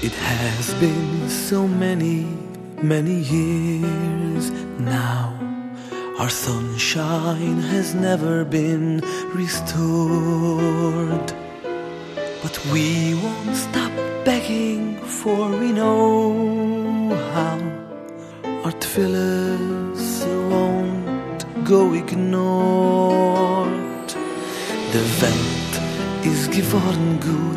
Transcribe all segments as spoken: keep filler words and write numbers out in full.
It has been so many, many years now. Our sunshine has never been restored. But we won't stop begging, for we know how. Our tefillahs won't go ignored. The Welt ist geworden gut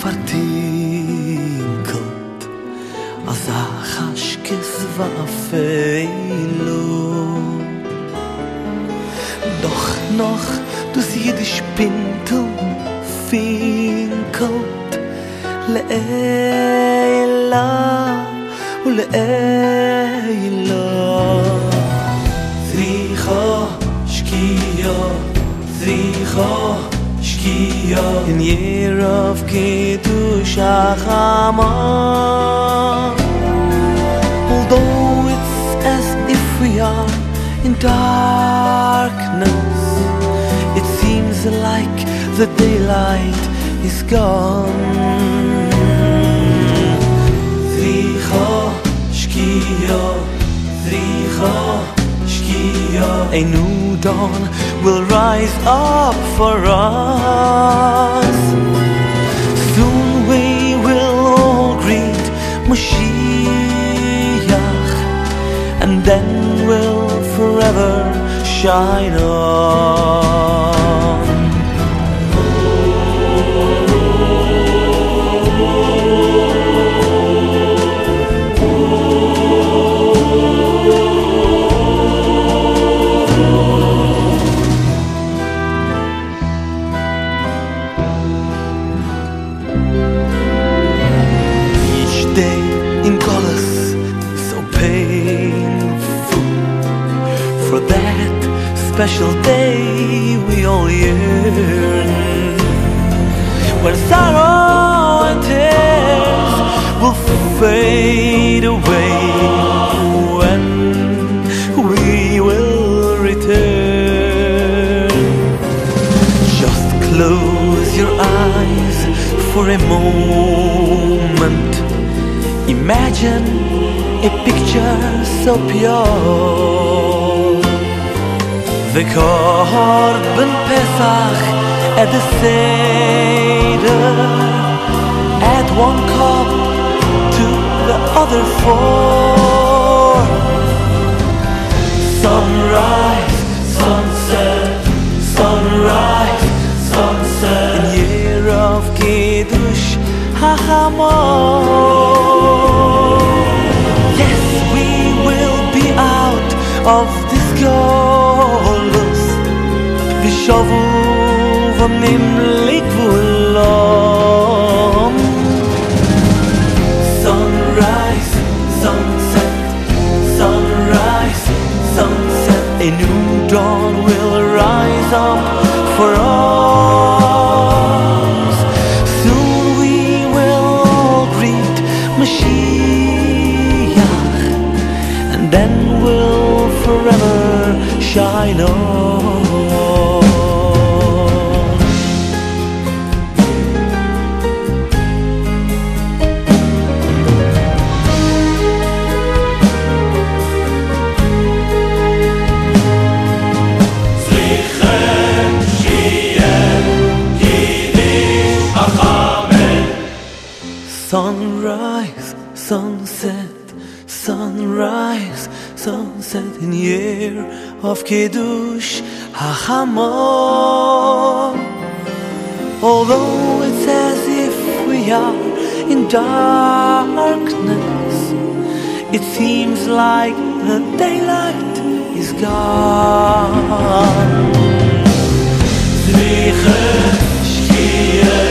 vertinkelt, als a Chaschkes war a Feilu. Doch noch das Jiddisch Pintel finkelt, Leila u Leila. Zricha shkiya, zricha shkiya, in year of Kiddush HaChama. Although it's as if we are in darkness, it seems like the daylight is gone. Zricha shkiya, zricha shkiya, a new dawn will rise up for us. Soon we will all greet Mashiach, and then we'll forever shine on. Each day in Golas so painful, for that special day we all yearn, when sorrow and tears will fade away, when we will return. Just close your eyes for a moment. Imagine a picture so pure. The Korban Pesach at the Seder, add one cup to the other four. Sunrise, sunset, sunrise, sunset, in year of Kiddush HaChama. Yes, we will be out of this golus, v'shavu v'nim likvulom. Sunrise, sunset, sunrise, sunset, a new dawn will rise up for us. Soon we will all greet Mashiach, and then we'll forever shine on. Sunrise, sunset, sunrise, sunset, in year of Kiddush HaChama. Although it's as if we are in darkness, it seems like the daylight is gone. Zricha shkiya,